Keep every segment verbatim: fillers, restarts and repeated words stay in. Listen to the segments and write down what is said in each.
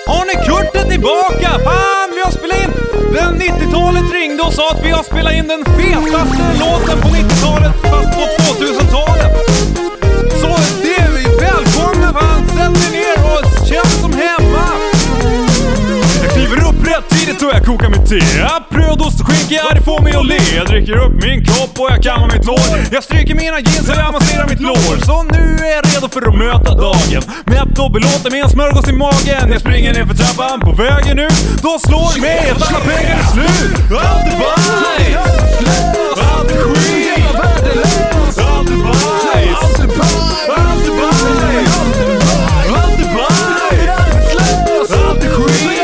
Arne Kurt är tillbaka! Fan, vi har spelat in! Den nittiotalet ringde och sa att vi har spelat in den fetaste låten på nittiotalet fast på tvåtusentalet. Så det är vi välkomna, fan. Sätt er ner och känn som hemma. Jag kliver upp rätt tidigt och jag kokar mitt te. Bröd, ost och skinka, det får mig att le. Jag dricker upp min kopp och jag kammar mitt hår. Jag stryker mina jeans och jag masserar mitt lår. Så nu är jag redo för att möta dagen. Mätt och belåten med en smörgås i magen. Jag springer ner för trappan på vägen ut. Då slår mig att alla pengar är slut. Allt är bajs, allt är skit, allt är bajs, allt är bajs, allt är bajs, allt är bajs, allt är skit.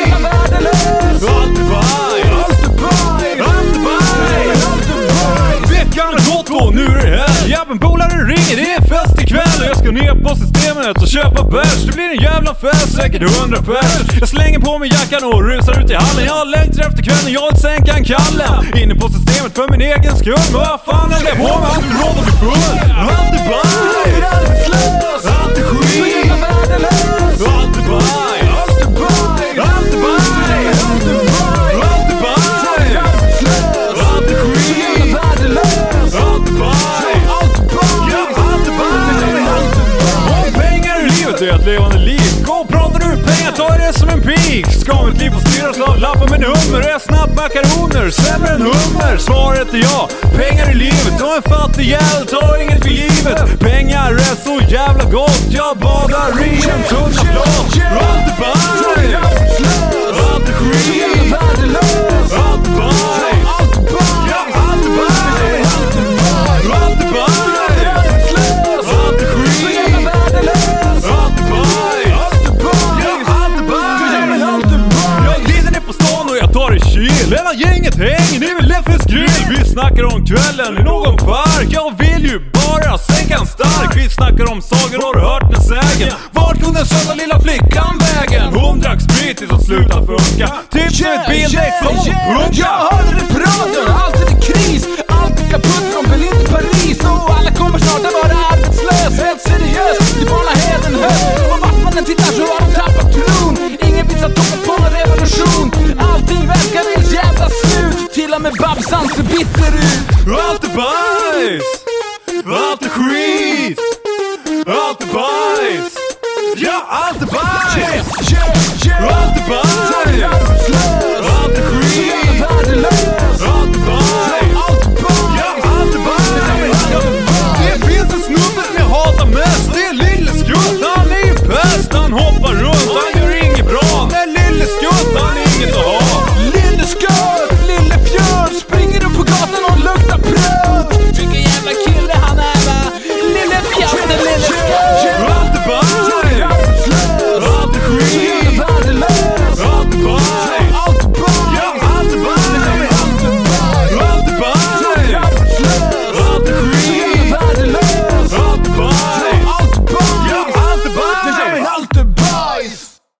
Och nu är det här, jävla polare ringer, det är fest ikväll. Och jag ska ner på systemet och köpa bärs. Det blir en jävla fest, säkert hundra pers. Jag slänger på mig jackan och rusar ut i hallen. Jag längtar efter kvällen, jag vill sänka en kalle. Inne på systemet för min egen skull. Men vad fan är det på mig, allt är råd och blir full. Allt är bajs, allt är skit, allt är bajs, allt är bajs, allt är bajs, allt är bajs, allt är det är ett levande liv. Gå och pratar du pengar, ta det som en pik. Ska mitt liv få styras av lappar med nummer? Är snabbt makaroner, sämre än hummer? Svaret är ja, pengar i livet. Och en fattig jävel tar inget för givet. Pengar är så jävla gott. Jag badar i en tunna blått. Allt är bajs, allt är skit, allt är bajs, allt är bajs, allt är bajs, allt är bajs, allt är skit. Hela gänget hänger, det är väl Leffes grill. Vi snackar om kvällen i någon park. Jag vill ju bara sänka en stark. Vi snackar om sager, har du hört den sägen? Vart tog den söta lilla flickan vägen? Hon drack sprit tills hon slutade funka. Tips med ett bildäck som punka. Jag hörde det praten, alltid är kris. Allt är kaputt från Berlin till Paris. Och alla kommer snart att vara arbetslös. Helt seriöst, det bara heden höst. Och vart man än tittar så har de tappat tron. Ingen vill att toppa på en revolution. Allting verkar helt jävla slut. Till och med Babsan ser bitter ut. Allt är bajs,